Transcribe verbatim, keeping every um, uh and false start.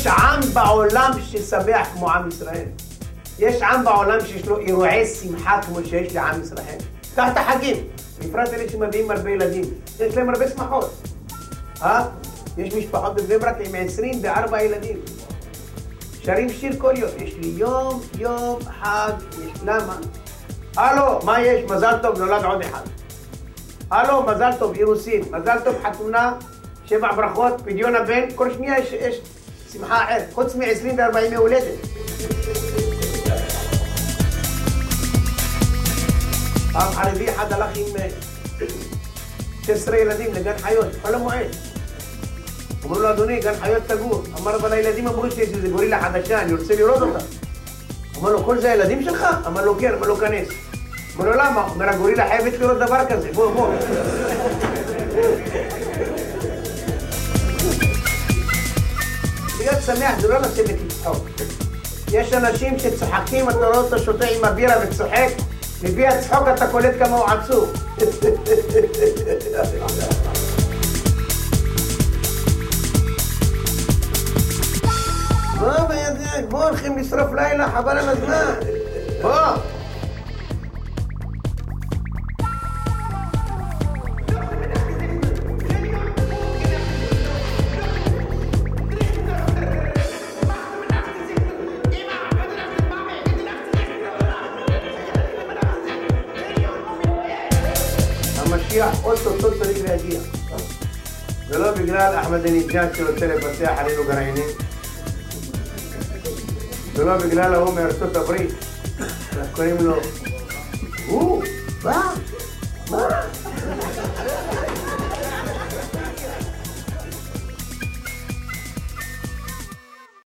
יש עם בעולם ששמח כמו עם ישראל. יש עם בעולם שיש לו אירועי שמחה כמו שיש לעם ישראל. קח את החגים, בפרט אלה שמביאים הרבה ילדים. יש להם הרבה שמחות. אה? יש משפחות בבני ברק עם עשרים וארבע ילדים. שרים שיר כל יום. יש לי יום, יום, חג. יש למה? הלו, מה יש? מזל טוב, נולד עוד אחד. הלו, מזל טוב, אירוסין. מזל טוב, חתונה, שבע ברכות, פדיון הבן. כל שנייה יש, יש שמחה אחרת. חוץ מ-עשרים וארבע ימי הולדת. פעם חרדי אחד הלך עם שש עשרה ילדים לגן חיות, חול המועד. אמרו לו, אדוני, גן חיות סגור. אמר, אבל הילדים אמרו שיש איזו גורילה חדשה, אני רוצה לראות אותה. אמר לו, כל זה הילדים שלך? אמר לו, כן, אמר לו, כנס. אמר לו, למה? אומר, הגורילה חייבת לראות דבר כזה, בוא, בוא. להיות שמח זה לא לשבת לצחוק. יש אנשים שצוחקים, אתה רואה אותו שותה עם הבירה וצוחק, לפי הצחוק אתה קולט כמה הוא עצוב. בוא בידיים, בוא הולכים לשרוף לילה, חבל על הזמן. בוא. המשיח אוטוטו צריך להגיע. זה לא בגלל אחמדינג'אד שרוצה לפצח עלינו גרעינים. זה לא בגלל ההוא מארצות הברית, אנחנו קוראים לו